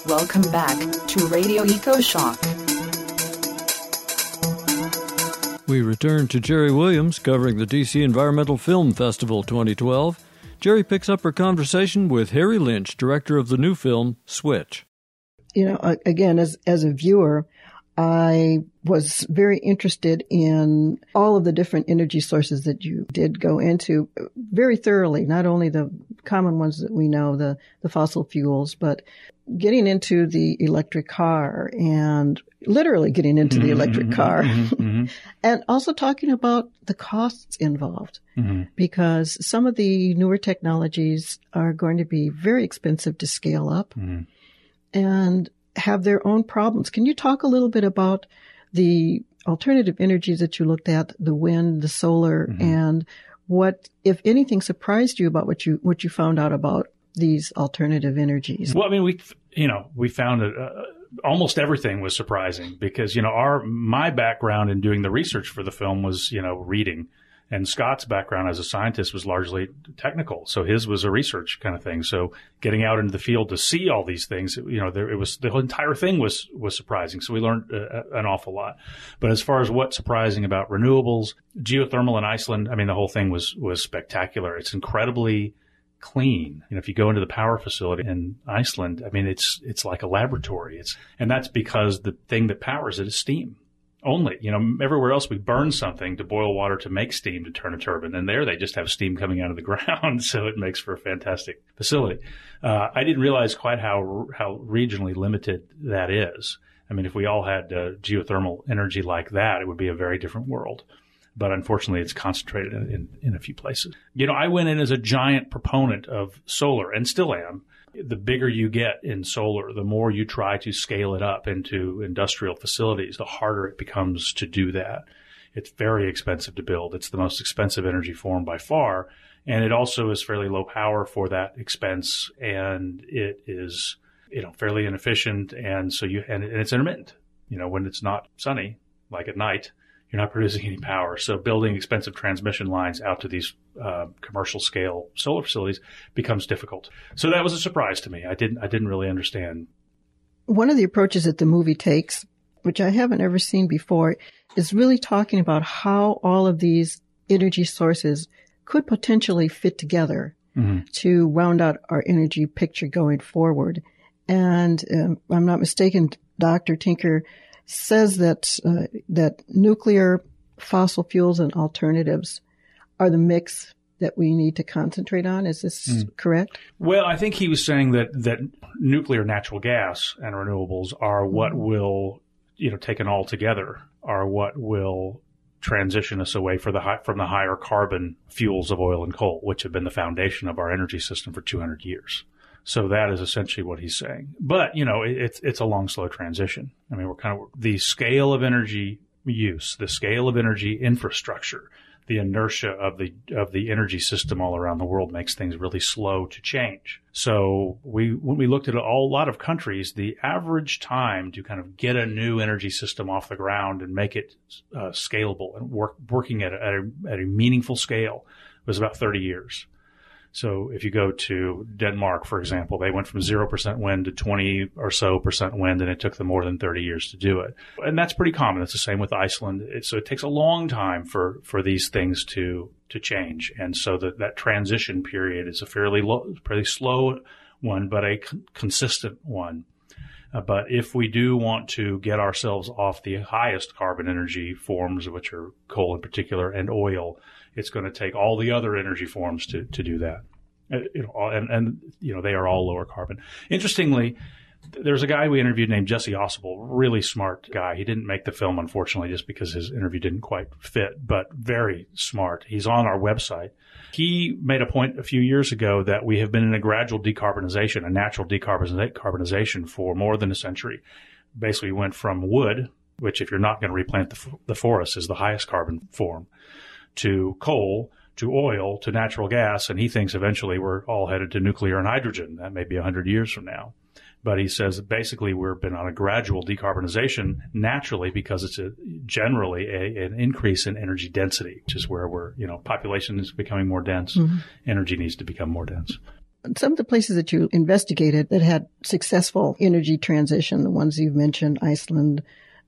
Welcome back to Radio EcoShock. We return to Jerry Williams covering the DC Environmental Film Festival 2012. Jerry picks up her conversation with Harry Lynch, director of the new film, Switch. You know, again, as a viewer, I was very interested in all of the different energy sources that you did go into very thoroughly, not only the common ones that we know, the fossil fuels, but getting into the electric car and literally getting into the electric car and also talking about the costs involved because some of the newer technologies are going to be very expensive to scale up and have their own problems. Can you talk a little bit about the alternative energies that you looked at, the wind, the solar, and what, if anything, surprised you about what you found out about these alternative energies? Well, I mean, we found that almost everything was surprising because, my background in doing the research for the film was, reading. And Scott's background as a scientist was largely technical. So his was a research kind of thing. So getting out into the field to see all these things, the whole entire thing was surprising. So we learned an awful lot. But as far as what's surprising about renewables, geothermal in Iceland, I mean, the whole thing was spectacular. It's incredibly clean. If you go into the power facility in Iceland, I mean, it's like a laboratory. And that's because the thing that powers it is steam. Only, everywhere else we burn something to boil water to make steam to turn a turbine. And there they just have steam coming out of the ground. So it makes for a fantastic facility. I didn't realize quite how regionally limited that is. I mean, if we all had geothermal energy like that, it would be a very different world. But unfortunately, it's concentrated in a few places. I went in as a giant proponent of solar and still am. The bigger you get in solar, the more you try to scale it up into industrial facilities, the harder it becomes to do that. It's very expensive to build. It's the most expensive energy form by far. And it also is fairly low power for that expense. And it is, fairly inefficient. And so and it's intermittent. When it's not sunny, like at night, you're not producing any power. So building expensive transmission lines out to these commercial scale solar facilities becomes difficult. So that was a surprise to me. I didn't really understand. One of the approaches that the movie takes, which I haven't ever seen before, is really talking about how all of these energy sources could potentially fit together to round out our energy picture going forward. And I'm not mistaken, Dr. Tinker says that nuclear, fossil fuels, and alternatives are the mix that we need to concentrate on. Is this correct? Well, I think he was saying that nuclear, natural gas, and renewables are what will, taken all together, are what will transition us away from the higher carbon fuels of oil and coal, which have been the foundation of our energy system for 200 years. So that is essentially what he's saying. But, it's a long, slow transition. I mean, the scale of energy use, the scale of energy infrastructure, the inertia of the energy system all around the world makes things really slow to change. So when we looked at a lot of countries, the average time to kind of get a new energy system off the ground and make it scalable and working at a meaningful scale was about 30 years. So if you go to Denmark, for example, they went from 0% wind to 20 or so % wind, and it took them more than 30 years to do it. And that's pretty common. It's the same with Iceland. So it takes a long time for these things to change. And so that transition period is a fairly slow one, but a consistent one. But if we do want to get ourselves off the highest carbon energy forms, which are coal in particular, and oil, it's going to take all the other energy forms to do that. And they are all lower carbon. Interestingly, there's a guy we interviewed named Jesse Ausable, really smart guy. He didn't make the film, unfortunately, just because his interview didn't quite fit, but very smart. He's on our website. He made a point a few years ago that we have been in a gradual decarbonization, a natural decarbonization for more than a century. Basically, we went from wood, which if you're not going to replant the forest is the highest carbon form, to coal, to oil, to natural gas, and he thinks eventually we're all headed to nuclear and hydrogen. That may be 100 years from now. But he says basically we've been on a gradual decarbonization naturally because it's generally an increase in energy density, which is where population is becoming more dense. Energy needs to become more dense. some of the places that you investigated that had successful energy transition, the ones you've mentioned, Iceland,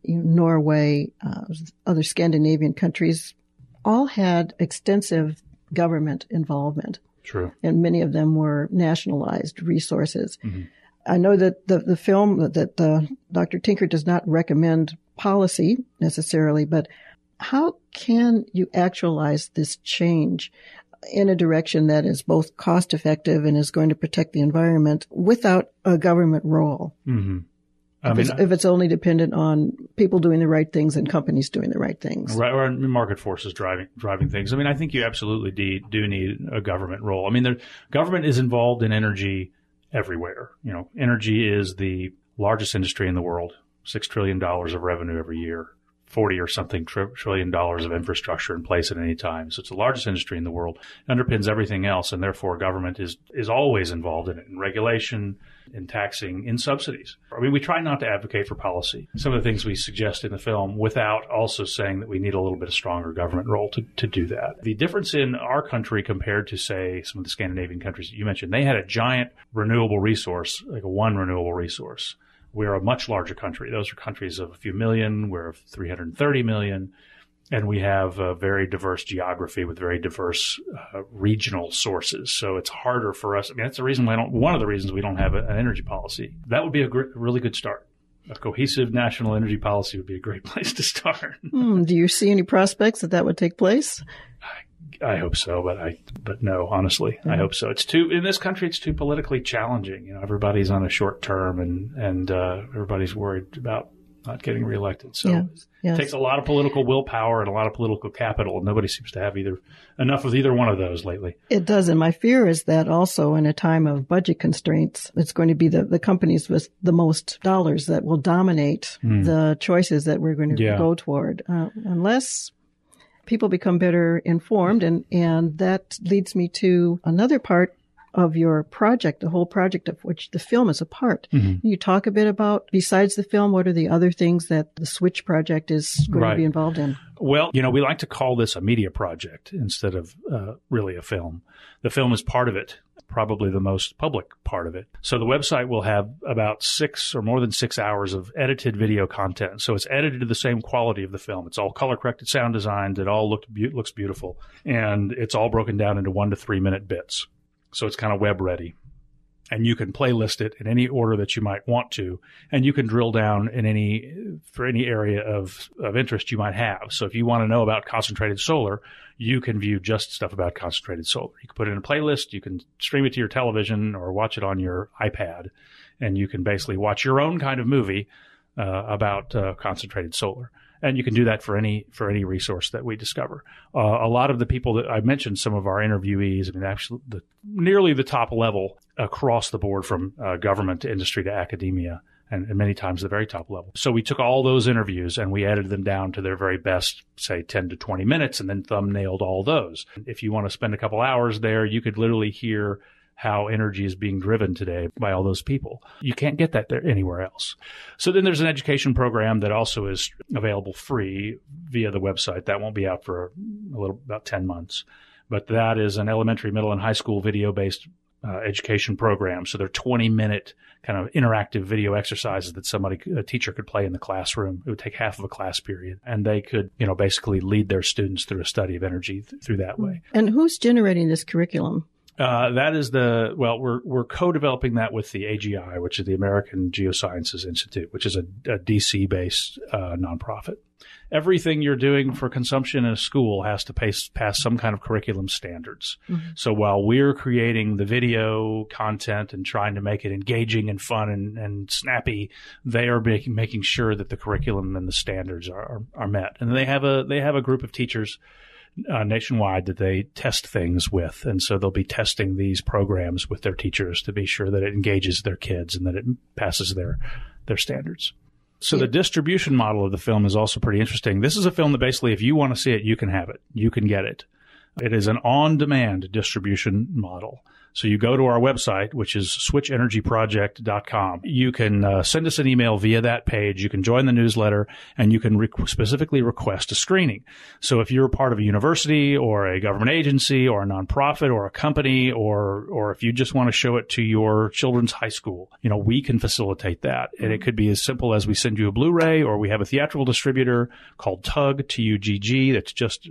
Norway, other Scandinavian countries, all had extensive government involvement. True. And many of them were nationalized resources. Mm-hmm. I know that the film, that Dr. Tinker does not recommend policy necessarily, but how can you actualize this change in a direction that is both cost effective and is going to protect the environment without a government role? Mm-hmm. If it's only dependent on people doing the right things and companies doing the right things. Right, or market forces driving things. I mean, I think you absolutely do need a government role. I mean, the government is involved in energy everywhere. Energy is the largest industry in the world, $6 trillion of revenue every year, 40 or something trillion dollars of infrastructure in place at any time. So it's the largest industry in the world, it underpins everything else, and therefore government is always involved in it, in regulation, in taxing, in subsidies. I mean, we try not to advocate for policy. Some of the things we suggest in the film without also saying that we need a little bit of stronger government role to do that. The difference in our country compared to, say, some of the Scandinavian countries that you mentioned, they had a giant renewable resource, like one renewable resource. We're a much larger country. Those are countries of a few million. We're 330 million. And we have a very diverse geography with very diverse regional sources. So it's harder for us. I mean, that's the reason one of the reasons we don't have an energy policy. That would be a really good start. A cohesive national energy policy would be a great place to start. Do you see any prospects that would take place? I hope so, but no, honestly, I hope so. In this country, it's too politically challenging. Everybody's on a short term and everybody's worried about not getting reelected. So it takes a lot of political willpower and a lot of political capital, and nobody seems to have enough of either one of those lately. It does. And my fear is that also in a time of budget constraints, it's going to be the companies with the most dollars that will dominate the choices that we're going to go toward, unless people become better informed. And that leads me to another part of your project, the whole project of which the film is a part. Mm-hmm. You talk a bit about, besides the film, what are the other things that the Switch project is going to be involved in? Well, we like to call this a media project instead of really a film. The film is part of it, probably the most public part of it. So the website will have about 6 or more than 6 hours of edited video content. So it's edited to the same quality of the film. It's all color-corrected, sound designed. It all looks beautiful. And it's all broken down into 1 to 3 minute bits. So it's kind of web ready. And you can playlist it in any order that you might want to. And you can drill down for any area of interest you might have. So if you want to know about concentrated solar, you can view just stuff about concentrated solar. You can put it in a playlist. You can stream it to your television or watch it on your iPad. And you can basically watch your own kind of movie about concentrated solar. And you can do that for any resource that we discover. A lot of the people that I mentioned, some of our interviewees, I mean, actually, nearly the top level across the board from government to industry to academia, and many times the very top level. So we took all those interviews and we edited them down to their very best, say 10 to 20 minutes, and then thumbnailed all those. If you want to spend a couple hours there, you could literally hear how energy is being driven today by all those people. You can't get that there anywhere else. So then there's an education program that also is available free via the website. That won't be out for about 10 months. But that is an elementary, middle, and high school video-based education program. So they're 20-minute kind of interactive video exercises that a teacher could play in the classroom. It would take half of a class period. And they could, basically lead their students through a study of energy through that way. And who's generating this curriculum? That is we're co-developing that with the AGI, which is the American Geosciences Institute, which is a DC-based nonprofit. Everything you're doing for consumption in a school has to pass some kind of curriculum standards. Mm-hmm. So while we're creating the video content and trying to make it engaging and fun and snappy, they are making sure that the curriculum and the standards are met. And they have a group of teachers nationwide that they test things with. And so they'll be testing these programs with their teachers to be sure that it engages their kids and that it passes their standards. So the distribution model of the film is also pretty interesting. This is a film that basically, if you want to see it, you can have it. You can get it. It is an on-demand distribution model. So you go to our website, which is switchenergyproject.com. You can send us an email via that page. You can join the newsletter, and you can specifically request a screening. So if you're part of a university or a government agency or a nonprofit or a company, or if you just want to show it to your children's high school, we can facilitate that. And it could be as simple as we send you a Blu-ray, or we have a theatrical distributor called TUGG, T-U-G-G, that's just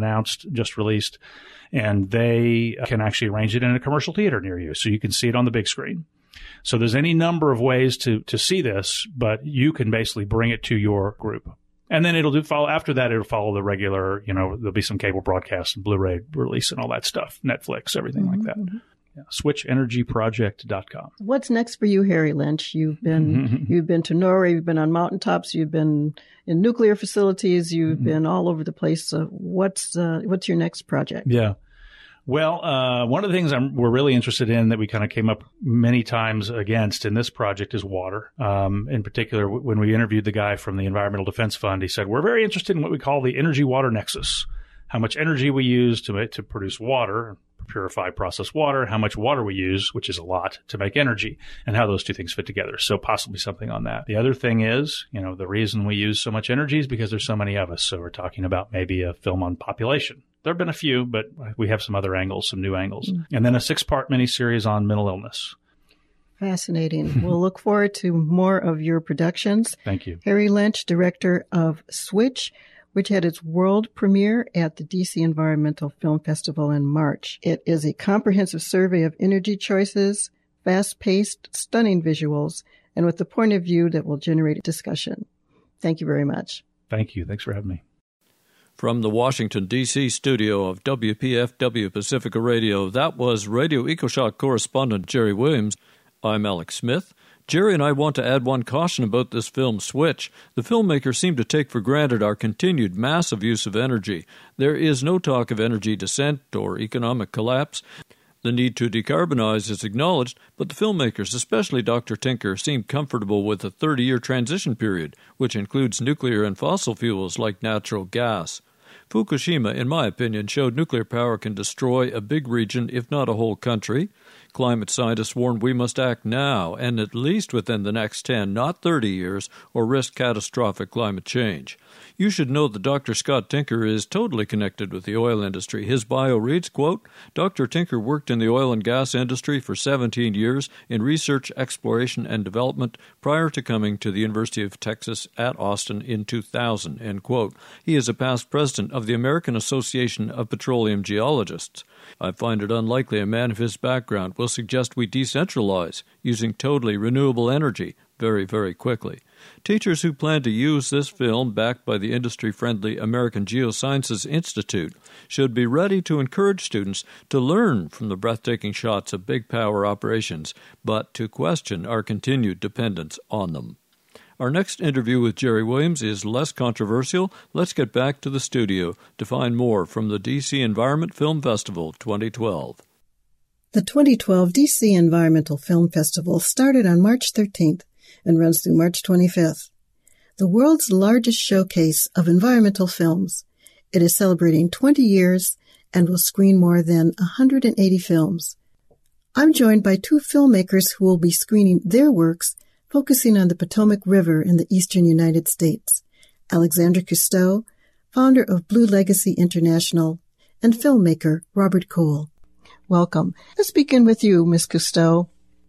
released. And they can actually arrange it in a commercial theater near you, so you can see it on the big screen. So there's any number of ways to see this, but you can basically bring it to your group. And then it'll follow the regular, there'll be some cable broadcast and Blu-ray release and all that stuff, Netflix, everything like that. Yeah. SwitchEnergyProject.com. What's next for you, Harry Lynch? You've been to Norway, you've been on mountaintops, you've been in nuclear facilities, you've been all over the place. What's your next project? Yeah. Well, one of the things we're really interested in that we kind of came up many times against in this project is water. In particular, when we interviewed the guy from the Environmental Defense Fund, he said, we're very interested in what we call the energy-water nexus. How much energy we use to produce water, purify, process water, how much water we use, which is a lot, to make energy, and how those two things fit together. So possibly something on that. The other thing is, the reason we use so much energy is because there's so many of us. So we're talking about maybe a film on population. There have been a few, but we have some other angles, some new angles. And then a 6-part miniseries on mental illness. Fascinating. We'll look forward to more of your productions. Thank you. Harry Lynch, director of Switch, which had its world premiere at the DC Environmental Film Festival in March. It is a comprehensive survey of energy choices, fast-paced, stunning visuals, and with the point of view that will generate a discussion. Thank you very much. Thank you. Thanks for having me. From the Washington, D.C. studio of WPFW Pacifica Radio, that was Radio EcoShock correspondent Jerry Williams. I'm Alex Smith. Jerry and I want to add one caution about this film, Switch. The filmmakers seem to take for granted our continued massive use of energy. There is no talk of energy descent or economic collapse. The need to decarbonize is acknowledged, but the filmmakers, especially Dr. Tinker, seem comfortable with a 30-year transition period, which includes nuclear and fossil fuels like natural gas. Fukushima, in my opinion, showed nuclear power can destroy a big region, if not a whole country. Climate scientists warn we must act now, and at least within the next 10, not 30 years, or risk catastrophic climate change. You should know that Dr. Scott Tinker is totally connected with the oil industry. His bio reads, quote, Dr. Tinker worked in the oil and gas industry for 17 years in research, exploration, and development prior to coming to the University of Texas at Austin in 2000, end quote. He is a past president of the American Association of Petroleum Geologists. I find it unlikely a man of his background will suggest we decentralize using totally renewable energy very, very quickly. Teachers who plan to use this film, backed by the industry-friendly American Geosciences Institute, should be ready to encourage students to learn from the breathtaking shots of big power operations, but to question our continued dependence on them. Our next interview with Jerry Williams is less controversial. Let's get back to the studio to find more from the DC Environment Film Festival 2012. The 2012 DC Environmental Film Festival started on March 13th and runs through March 25th. The world's largest showcase of environmental films. It is celebrating 20 years and will screen more than 180 films. I'm joined by two filmmakers who will be screening their works focusing on the Potomac River in the eastern United States. Alexandra Cousteau, founder of Blue Legacy International, and filmmaker Robert Cole. Welcome. Let's begin with you, Ms. Cousteau.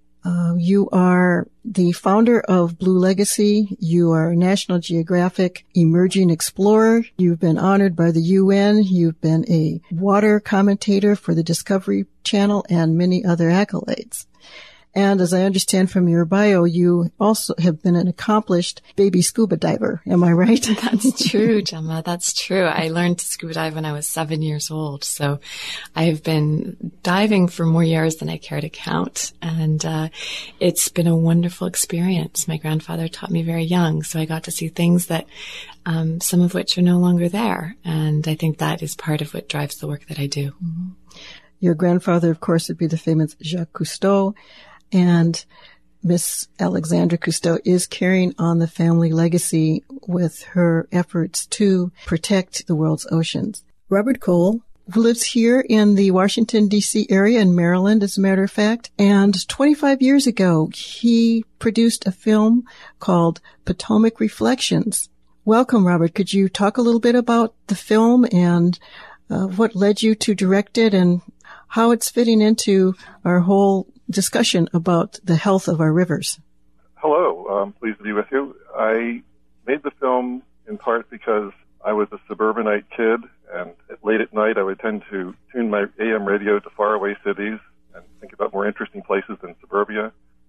You are the founder of Blue Legacy. You are a National Geographic emerging explorer. You've been honored by the UN. You've been a water commentator for the Discovery Channel and many other accolades. And as I understand from your bio, you also have been an accomplished baby scuba diver. Am I right? That's true, Gemma. That's true. I learned to scuba dive when I was 7 years old. So I have been diving for more years than I care to count. And it's been a wonderful experience. My grandfather taught me very young, so I got to see things that some of which are no longer there. And I think that is part of what drives the work that I do. Mm-hmm. Your grandfather, of course, would be the famous Jacques Cousteau. And Miss Alexandra Cousteau is carrying on the family legacy with her efforts to protect the world's oceans. Robert Cole, lives here in the Washington, D.C. area in Maryland, as a matter of fact. And 25 years ago, he produced a film called Potomac Reflections. Welcome, Robert. Could you talk a little bit about the film and what led you to direct it and how it's fitting into our whole discussion about the health of our rivers? Hello. Pleased to be with you. I made the film in part because I was a suburbanite kid, and late at night I would tend to tune my AM radio to faraway cities and think about more interesting places than suburbia.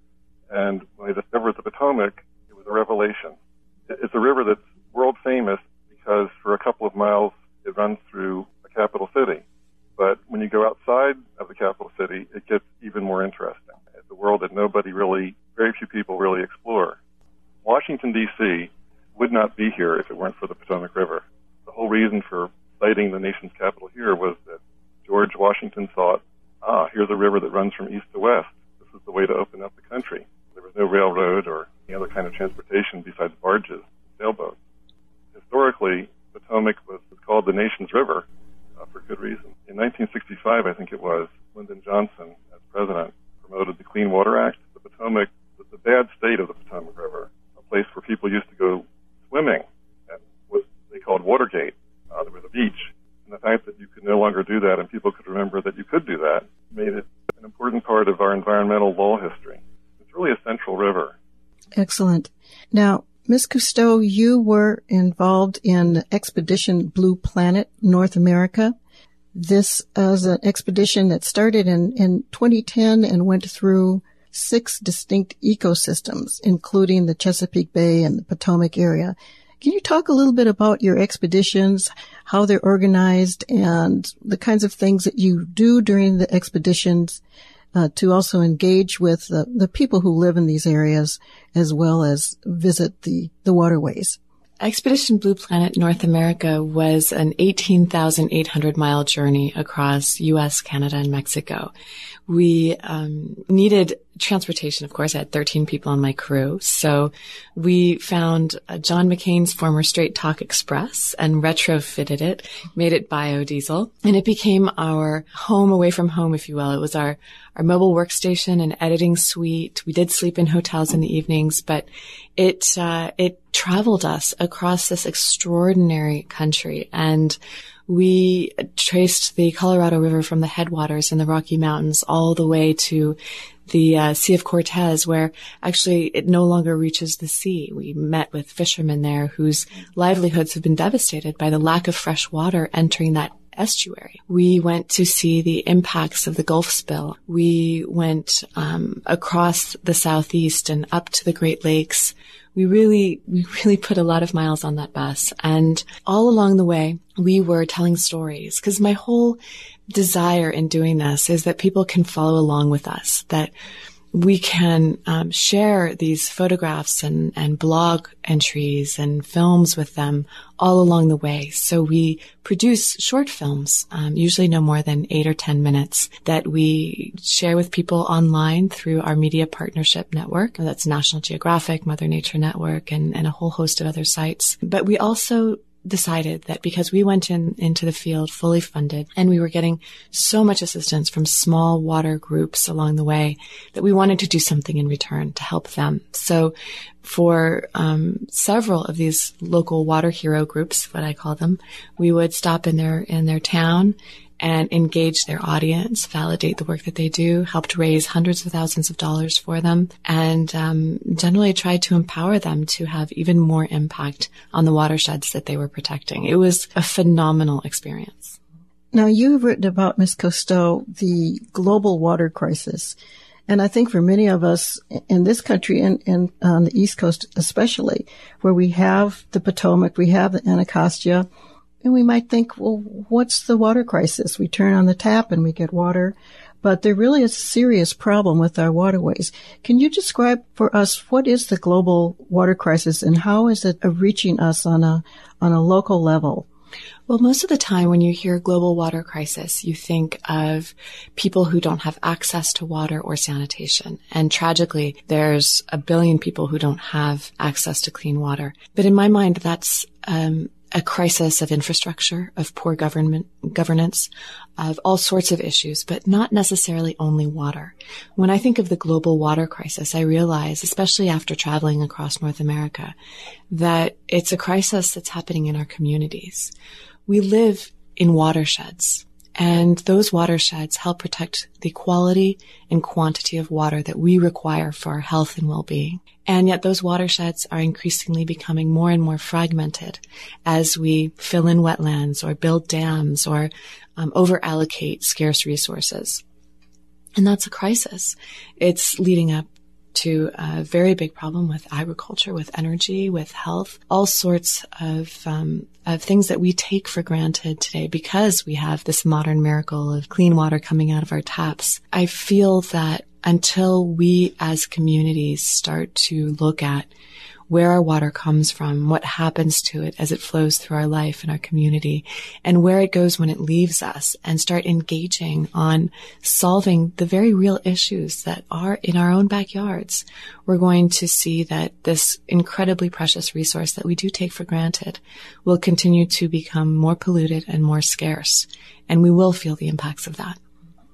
And when I discovered the Potomac, it was a revelation. It's a river that's world famous because for a couple of miles it runs through a capital city. But when you go outside of the capital city, it gets even more interesting. It's a world that very few people really explore. Washington, D.C. would not be here if it weren't for the Potomac River. The whole reason for citing the nation's capital here was that George Washington thought, here's a river that runs from east to west. This is the way to open up the country. There was no railroad or any other kind of transportation besides barges and sailboats. Historically, Potomac was called the nation's river for good reason. In 1965, I think it was, Lyndon Johnson, as president, promoted the Clean Water Act. The Potomac, the bad state of the Potomac River, a place where people used to go swimming at what they called Watergate. There was a beach. And the fact that you could no longer do that and people could remember that you could do that made it an important part of our environmental law history. It's really a central river. Excellent. Now, Ms. Cousteau, you were involved in Expedition Blue Planet North America. This is an expedition that started in 2010 and went through 6 distinct ecosystems, including the Chesapeake Bay and the Potomac area. Can you talk a little bit about your expeditions, how they're organized, and the kinds of things that you do during the expeditions to also engage with the people who live in these areas as well as visit the waterways? Expedition Blue Planet North America was an 18,800-mile journey across U.S., Canada, and Mexico. We needed transportation, of course. I had 13 people on my crew. So we found John McCain's former Straight Talk Express and retrofitted it, made it biodiesel, and it became our home away from home, if you will. It was our mobile workstation and editing suite. We did sleep in hotels in the evenings, but it traveled us across this extraordinary country. And we traced the Colorado River from the headwaters in the Rocky Mountains all the way to the Sea of Cortez, where actually it no longer reaches the sea. We met with fishermen there whose livelihoods have been devastated by the lack of fresh water entering that estuary. We went to see the impacts of the Gulf spill. We went across the Southeast and up to the Great Lakes. We really put a lot of miles on that bus. And all along the way, we were telling stories, because my whole desire in doing this is that people can follow along with us, that we can share these photographs and blog entries and films with them all along the way. So we produce short films, usually no more than 8 or 10 minutes, that we share with people online through our media partnership network. That's National Geographic, Mother Nature Network, and a whole host of other sites. But we also decided that because we went into the field fully funded and we were getting so much assistance from small water groups along the way, that we wanted to do something in return to help them. So for several of these local water hero groups, what I call them, we would stop in their town and engage their audience, validate the work that they do, helped raise hundreds of thousands of dollars for them, and generally tried to empower them to have even more impact on the watersheds that they were protecting. It was a phenomenal experience. Now, you've written about, Ms. Cousteau, the global water crisis. And I think for many of us in this country and on the East Coast especially, where we have the Potomac, we have the Anacostia, and we might think, well, what's the water crisis? We turn on the tap and we get water. But there really is a serious problem with our waterways. Can you describe for us what is the global water crisis and how is it reaching us on a local level? Well, most of the time when you hear global water crisis, you think of people who don't have access to water or sanitation. And tragically, there's 1 billion people who don't have access to clean water. But in my mind, that's a crisis of infrastructure, of poor governance, of all sorts of issues, but not necessarily only water. When I think of the global water crisis, I realize, especially after traveling across North America, that it's a crisis that's happening in our communities. We live in watersheds, and those watersheds help protect the quality and quantity of water that we require for our health and well-being. And yet those watersheds are increasingly becoming more and more fragmented as we fill in wetlands or build dams or over-allocate scarce resources. And that's a crisis. It's leading up to a very big problem with agriculture, with energy, with health, all sorts of things that we take for granted today because we have this modern miracle of clean water coming out of our taps. I feel that until we as communities start to look at where our water comes from, what happens to it as it flows through our life and our community, and where it goes when it leaves us, and start engaging on solving the very real issues that are in our own backyards, we're going to see that this incredibly precious resource that we do take for granted will continue to become more polluted and more scarce, and we will feel the impacts of that.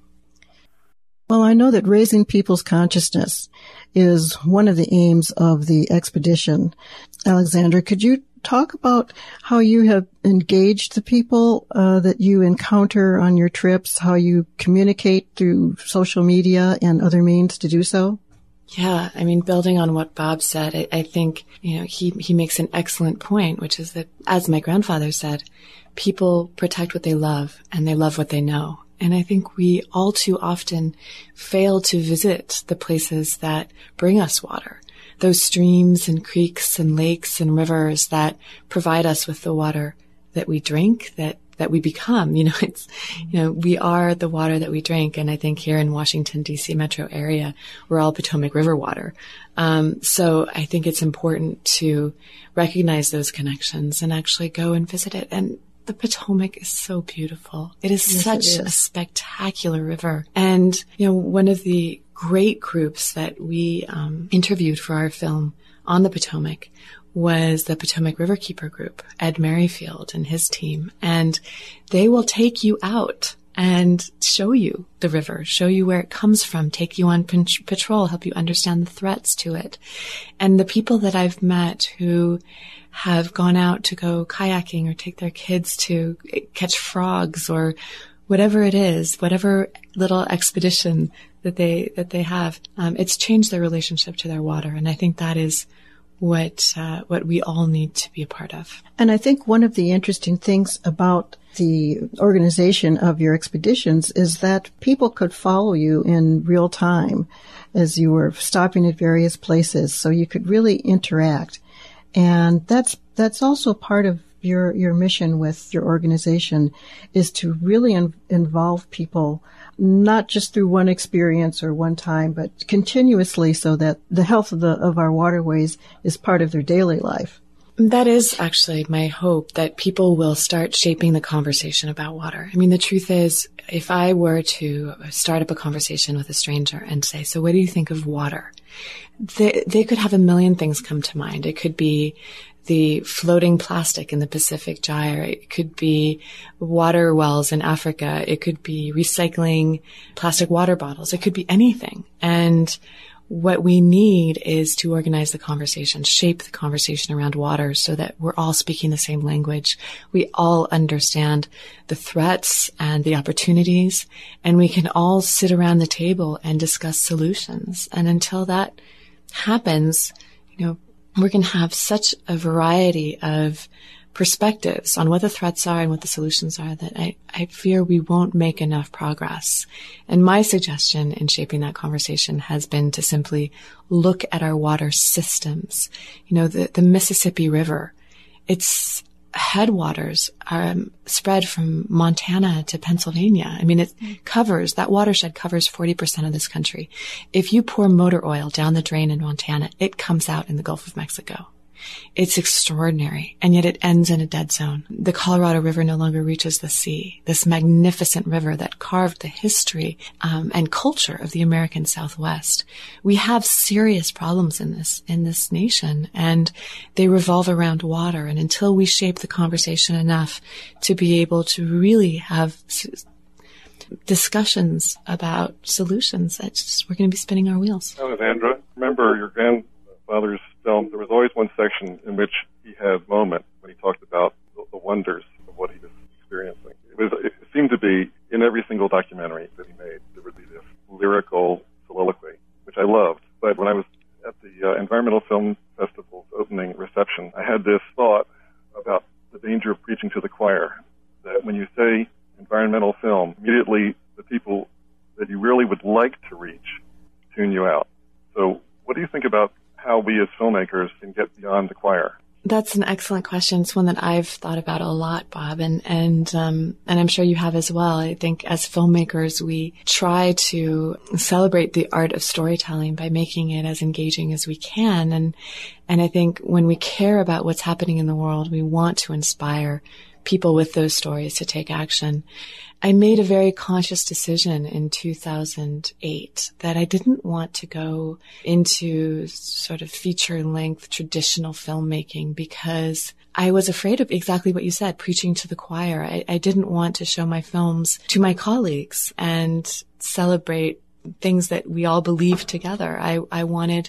Well, I know that raising people's consciousness is one of the aims of the expedition. Alexandra, could you talk about how you have engaged the people that you encounter on your trips, how you communicate through social media and other means to do so? Yeah, I mean, building on what Bob said, I think, he makes an excellent point, which is that, as my grandfather said, people protect what they love and they love what they know. And I think we all too often fail to visit the places that bring us water, those streams and creeks and lakes and rivers that provide us with the water that we drink, that we become. We are the water that we drink. And I think here in Washington, D.C. metro area, we're all Potomac River water. So I think it's important to recognize those connections and actually go and visit it. And the Potomac is so beautiful. It is such a spectacular river. And, one of the great groups that we interviewed for our film on the Potomac was the Potomac Riverkeeper Group, Ed Merrifield and his team. And they will take you out and show you the river, show you where it comes from, take you on patrol, help you understand the threats to it. And the people that I've met who have gone out to go kayaking or take their kids to catch frogs or whatever it is, whatever little expedition that they have, it's changed their relationship to their water. And I think that is what we all need to be a part of. And I think one of the interesting things about the organization of your expeditions is that people could follow you in real time as you were stopping at various places, so you could really interact. And that's also part of your mission with your organization, is to really involve people, not just through one experience or one time, but continuously, so that the health of our waterways is part of their daily life. That is actually my hope, that people will start shaping the conversation about water. I mean, the truth is, if I were to start up a conversation with a stranger and say, so what do you think of water? They could have a million things come to mind. It could be the floating plastic in the Pacific Gyre. It could be water wells in Africa. It could be recycling plastic water bottles. It could be anything. And what we need is to organize the conversation, shape the conversation around water so that we're all speaking the same language. We all understand the threats and the opportunities, and we can all sit around the table and discuss solutions. And until that happens, we're going to have such a variety of perspectives on what the threats are and what the solutions are that I fear we won't make enough progress. And my suggestion in shaping that conversation has been to simply look at our water systems. The Mississippi River, its headwaters are spread from Montana to Pennsylvania. I mean, that watershed covers 40% of this country. If you pour motor oil down the drain in Montana, it comes out in the Gulf of Mexico. It's extraordinary, and yet it ends in a dead zone. The Colorado River no longer reaches the sea, this magnificent river that carved the history and culture of the American Southwest. We have serious problems in this nation, and they revolve around water. And until we shape the conversation enough to be able to really have discussions about solutions, we're going to be spinning our wheels. Alexandra, remember your grandfather's film, there was always one section in which he had a moment when he talked about the wonders of what he was experiencing. It seemed to be in every single documentary that he made, there would be this lyrical soliloquy, which I loved. But when I was at the Environmental Film Festival's opening reception, I had this thought about the danger of preaching to the choir, that when you say environmental film, immediately the people that you really would like to reach tune you out. So what do you think about how we as filmmakers can get beyond the choir? That's an excellent question. It's one that I've thought about a lot, Bob, and I'm sure you have as well. I think as filmmakers, we try to celebrate the art of storytelling by making it as engaging as we can. And I think when we care about what's happening in the world, we want to inspire people with those stories to take action. I made a very conscious decision in 2008 that I didn't want to go into sort of feature-length traditional filmmaking because I was afraid of exactly what you said, preaching to the choir. I didn't want to show my films to my colleagues and celebrate things that we all believe together. I wanted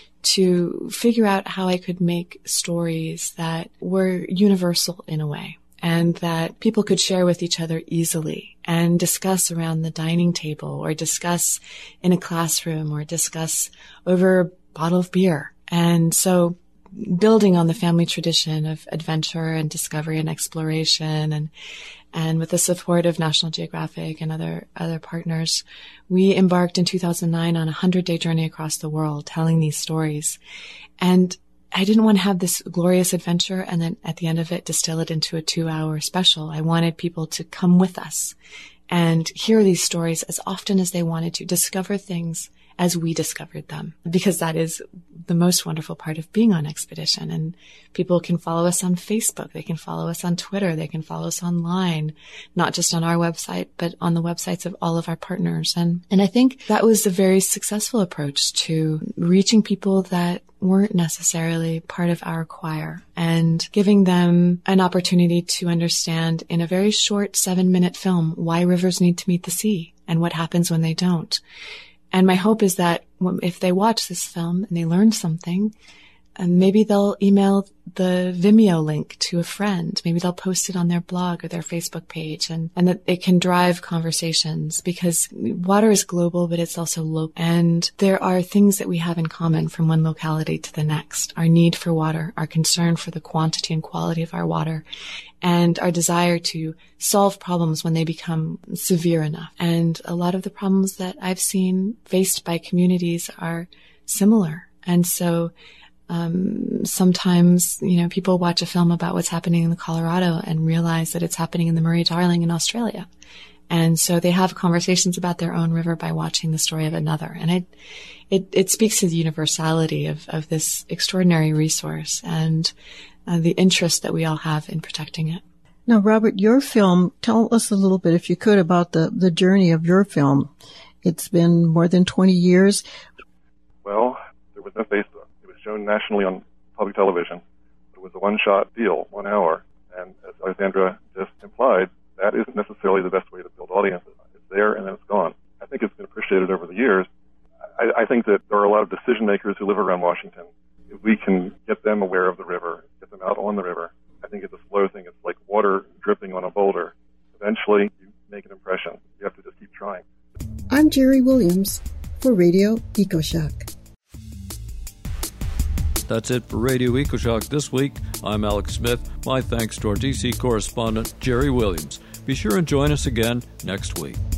to figure out how I could make stories that were universal in a way, and that people could share with each other easily and discuss around the dining table or discuss in a classroom or discuss over a bottle of beer. And so building on the family tradition of adventure and discovery and exploration and with the support of National Geographic and other partners, we embarked in 2009 on a 100-day journey across the world telling these stories. And I didn't want to have this glorious adventure and then at the end of it distill it into a 2-hour special. I wanted people to come with us and hear these stories as often as they wanted to, discover things as we discovered them, because that is the most wonderful part of being on expedition. And people can follow us on Facebook. They can follow us on Twitter. They can follow us online, not just on our website, but on the websites of all of our partners. And I think that was a very successful approach to reaching people that weren't necessarily part of our choir and giving them an opportunity to understand in a very short 7-minute film why rivers need to meet the sea and what happens when they don't. And my hope is that if they watch this film and they learn something, and maybe they'll email the Vimeo link to a friend. Maybe they'll post it on their blog or their Facebook page, and that it can drive conversations, because water is global, but it's also local. And there are things that we have in common from one locality to the next. Our need for water, our concern for the quantity and quality of our water, and our desire to solve problems when they become severe enough. And a lot of the problems that I've seen faced by communities are similar. And so sometimes, people watch a film about what's happening in the Colorado and realize that it's happening in the Murray-Darling in Australia. And so they have conversations about their own river by watching the story of another. And it speaks to the universality of this extraordinary resource and the interest that we all have in protecting it. Now, Robert, your film, tell us a little bit, if you could, about the journey of your film. It's been more than 20 years. Well, there was no Facebook. Shown nationally on public television. It was a one-shot deal, 1 hour. And as Alexandra just implied, that isn't necessarily the best way to build audiences. It's there and then it's gone. I think it's been appreciated over the years. I think that there are a lot of decision makers who live around Washington. If we can get them aware of the river, get them out on the river, I think it's a slow thing. It's like water dripping on a boulder. Eventually, you make an impression. You have to just keep trying. I'm Jerry Williams for Radio EcoShock. That's it for Radio EcoShock this week. I'm Alex Smith. My thanks to our DC correspondent, Jerry Williams. Be sure and join us again next week.